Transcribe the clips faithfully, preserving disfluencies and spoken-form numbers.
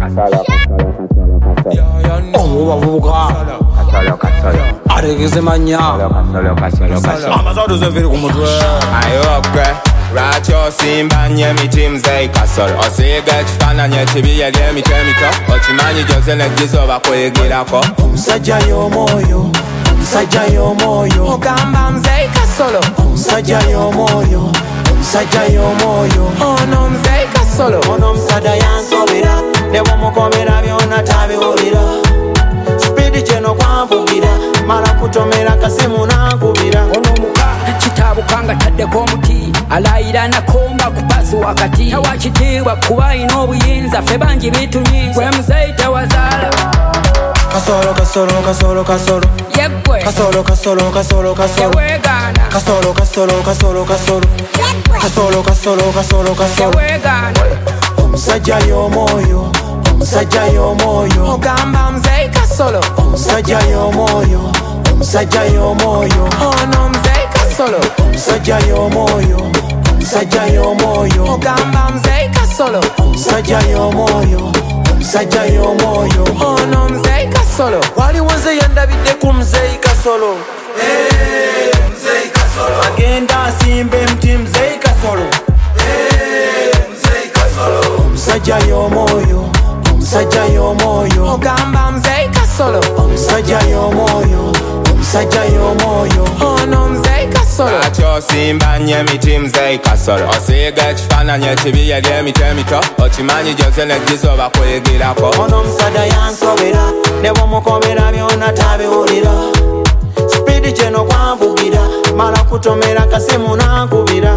omubavubuka ategeze manya amazaduze viri ku mutwe ayokwe Racho simba nye mitimze kasoro Osiga ekifaananyi ekibiye ly'emitemito Okimanyi gyose n'egisoba kwegirako Omusajja y'omwoyo Omusajja y'omwoyo Ogamba mzee kasolo Omusajja y'omwoyo Omusajja y'omwoyo Ono mzee kasolo Ono omusajja yansobera ne bw'omukomera byonna tabiwulira Speedi kyeno kwanvugira mala kutomera kasimu nankubira Ono muka kitabuka nga taddeko omuti alayira nakomba kupasu wakati tawakitiibwa kuba ina obuyinza ffe bangi bitunyiza gwe muzeyi tewazaala Kasolo kasolo kasolo kasolo yeggwe Kasolo kasolo kasolo kasolo teweegaana Kasolo kasolo kasolo kasolo Kasolo kasolo kasolo kasolo teweegaana Omusajja y'omwoyo Omusajja y'omwoyo Ogamba mzee kasolo Omusajja y'omwoyo Omusajja y'omwoyo Ono mzee kasolo Omusajja y'omwoyo Omusajja y'omwoyo Ogamba mzee kasolo Omusajja y'omwoyo Omusajja y'omwoyo Ono mzee kasolo waliwo nze yandabidde ku muzeeyi kasolo Hey, Mzee Kasolo agenda asimba emiti muzeeyi kasolo Hey, Mzee Kasolo Omusajja y'omwoyo Omusajja y'omwoyo Ogamba mzee kasolo Omusajja y'omwoyo Omusajja y'omwoyo Ono mzee kasolo Racho simba nye mitimze kasoro Osiga ekifaananyi ekibiye ly'emitemito Okimanyi gyose n'egisoba kwegirako Ono omusajja yansobera ne bw'omukomera byonna tabiwulira Speedi kyeno kwanvugira mala kutomera kasimu nankubira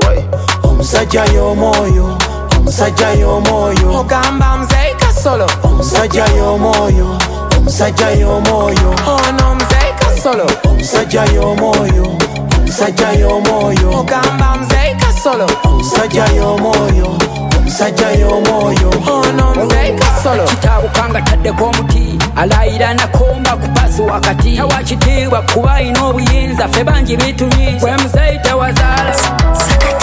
Omusajja y'omwoyo Omusajja y'omwoyo Ogamba mzee kasolo Omusajja y'omwoyo Omusajja y'omwoyo Ono mzee kasolo Omusajja y'omwoyo Omusajja y'omwoyo Ogamba mzee kasolo Omusajja y'omwoyo Omusajja y'omwoyo Ono mzee kasolo kitabuka nga taddeko omuti alayira nakomba kupasu wakati tawakitiibwa kuba ina obuyinza ffe bangi bitunyiza gwe muzeyi tewazaala